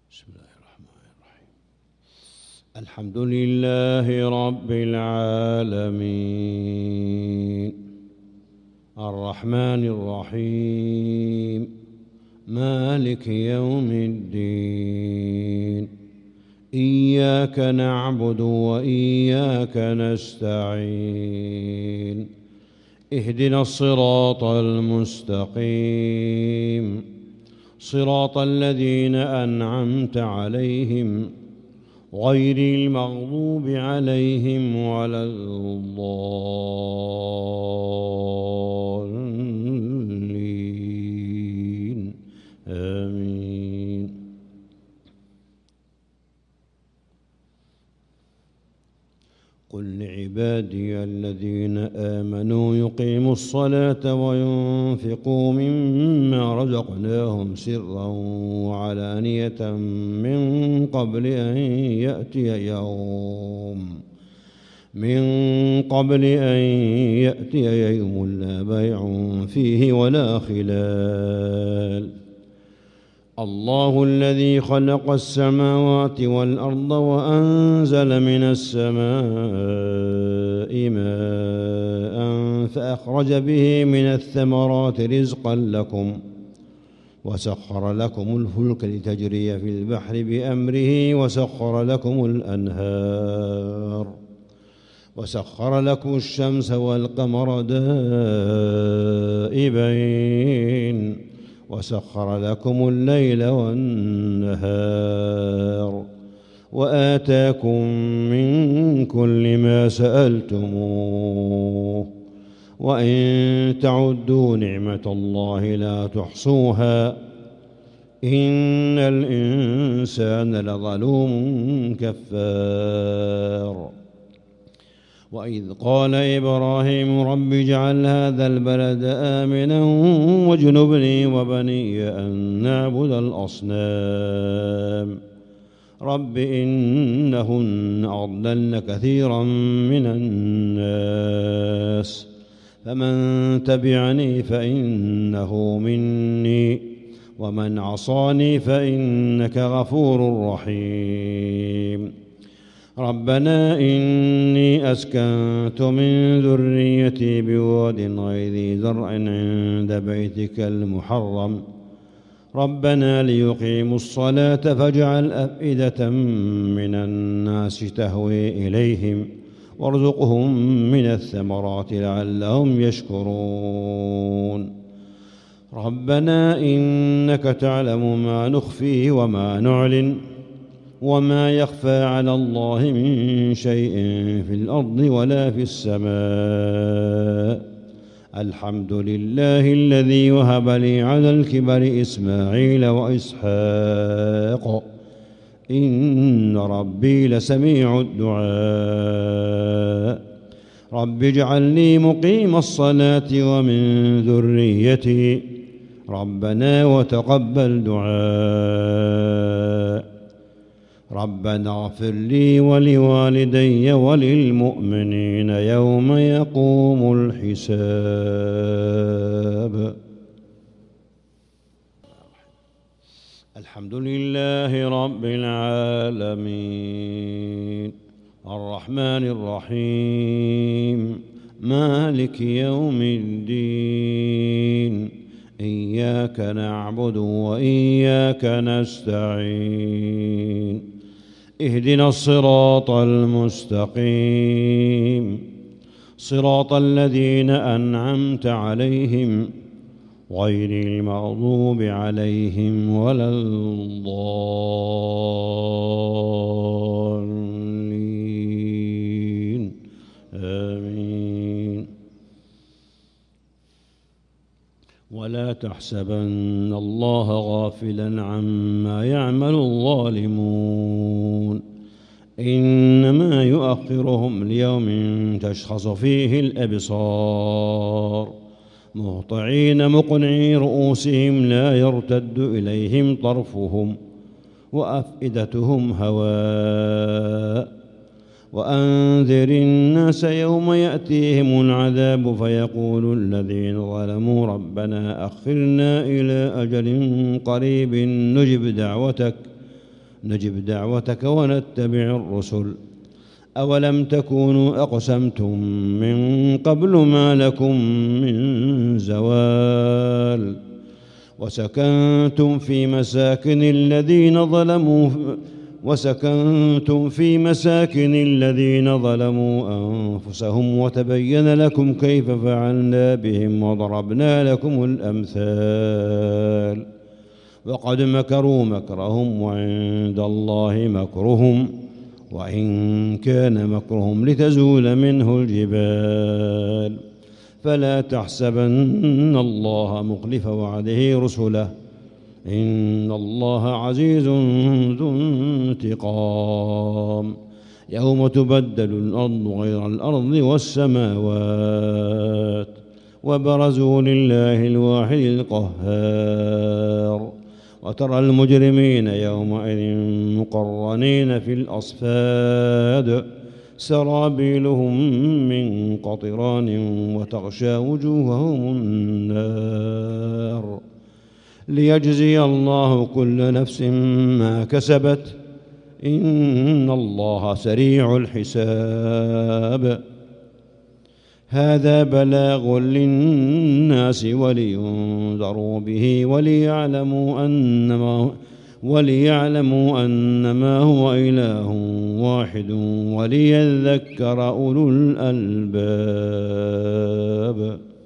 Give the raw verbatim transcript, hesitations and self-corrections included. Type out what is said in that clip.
بسم الله الرحمن الرحيم. الحمد لله رب العالمين الرحمن الرحيم مالك يوم الدين إياك نعبد وإياك نستعين اهدنا الصراط المستقيم صراط الذين أنعمت عليهم غير المغضوب عليهم ولا الضالين آمين. قل لعبادي الذين آمنوا يقيموا الصلاة وينفقوا مما رزقناهم سرا وعلانية من قبل أن يأتي يوم من قبل أن يأتي يوم لا بيع فيه ولا خلال. الله الذي خلق السماوات والأرض وأنزل من السماء ماء فأخرج به من الثمرات رزقا لكم وسخر لكم الفلك لتجري في البحر بأمره وسخر لكم الأنهار وسخر لكم الشمس والقمر دائبين وسخر لكم الليل والنهار وآتاكم من كل ما سألتموه وإن تعدوا نعمة الله لا تحصوها إن الإنسان لظلوم كفار. وإذ قال إبراهيم رب اجعل هذا البلد آمنا واجنبني وبني أن نعبد الأصنام رب إنهن أضللن كثيرا من الناس فمن تبعني فإنه مني ومن عصاني فإنك غفور رحيم. ربنا إني أسكنت من ذريتي بواد غير ذي زرع عند بيتك المحرم ربنا ليقيموا الصلاة فاجعل أفئدة من الناس تهوي إليهم وارزقهم من الثمرات لعلهم يشكرون. ربنا إنك تعلم ما نخفي وما نعلن وما يخفى على الله من شيء في الأرض ولا في السماء. الحمد لله الذي وهب لي على الكبر إسماعيل وإسحاق إن ربي لسميع الدعاء. رب اجعلني مقيم الصلاة ومن ذريتي ربنا وتقبل دعاء. ربنا اغفر لي ولوالدي وللمؤمنين يوم يقوم الحساب. الحمد لله رب العالمين الرحمن الرحيم مالك يوم الدين إياك نعبد وإياك نستعين اهدنا الصراط المستقيم صراط الذين أنعمت عليهم غير المغضوب عليهم ولا الضالين آمين. ولا تحسبن الله غافلا عما يعمل الظالمون إنما يؤخرهم ليوم تشخص فيه الأبصار مهطعين مقنعي رؤوسهم لا يرتد إليهم طرفهم وأفئدتهم هواء. وأنذر الناس يوم يأتيهم العذاب فيقول الذين ظلموا ربنا أخرنا إلى أجل قريب نجب دعوتك نجب دعوتك ونتبع الرسل. أولم تكونوا أقسمتم من قبل ما لكم من زوال وسكنتم في مساكن الذين ظلموا وسكنتم في مساكن الذين ظلموا أنفسهم وتبين لكم كيف فعلنا بهم وضربنا لكم الأمثال. وقد مكروا مكرهم وعند الله مكرهم وإن كان مكرهم لتزول منه الجبال. فلا تحسبن الله مخلف وعده رسله إن الله عزيز ذو انتقام. يوم تبدل الأرض غير الأرض والسماوات وبرزوا لله الواحد القهار. وترى المجرمين يومئذ مقرنين في الأصفاد سرابيلهم من قطران وتغشى وجوههم النار ليجزي الله كل نفس ما كسبت إن الله سريع الحساب. هذا بلاغ للناس ولينذروا به وليعلموا أنما وليعلموا أنما هو إله واحد وليذكر أولو الألباب.